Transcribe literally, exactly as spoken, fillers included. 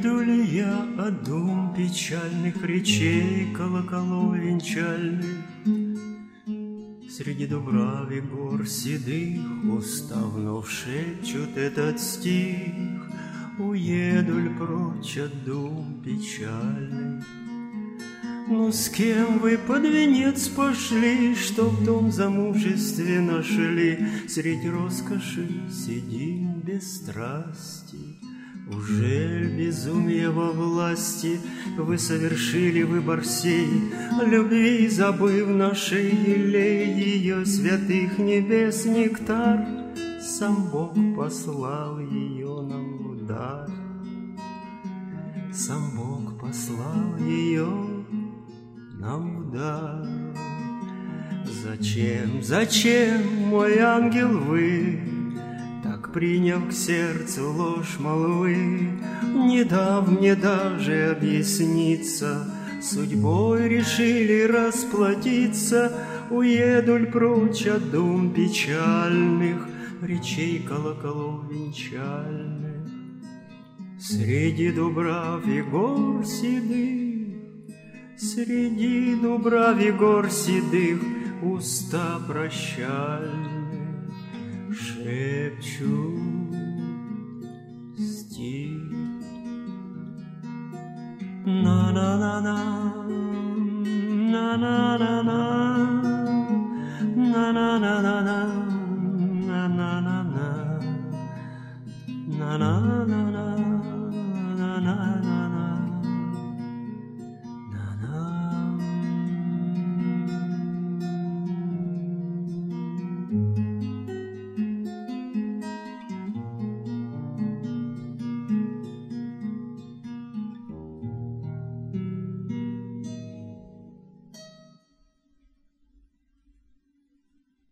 Уеду ли я от дум печальных, речей колоколов венчальных? Среди дубрав и гор седых устав вновь шепчут этот стих. Уеду ль прочь от дум печальных? Ну с кем вы под венец пошли, что в том замужестве нашли? Средь роскоши сидим без страсти. Ужель безумие во власти вы совершили выбор сей любви, забыв нашей елей ее святых небес нектар? Сам Бог послал ее нам в дар. Сам Бог послал ее нам в дар. Зачем, зачем, мой ангел, вы, так приняв к сердцу ложь молвы, не дав мне даже объясниться, судьбой решили расплатиться? Уеду ль прочь от дум печальных, речей колоколов венчальных? Среди дубрав и гор седых, среди дубрав и гор седых уста прощальные шепчут стих. На-на-на-на, на-на-на-на.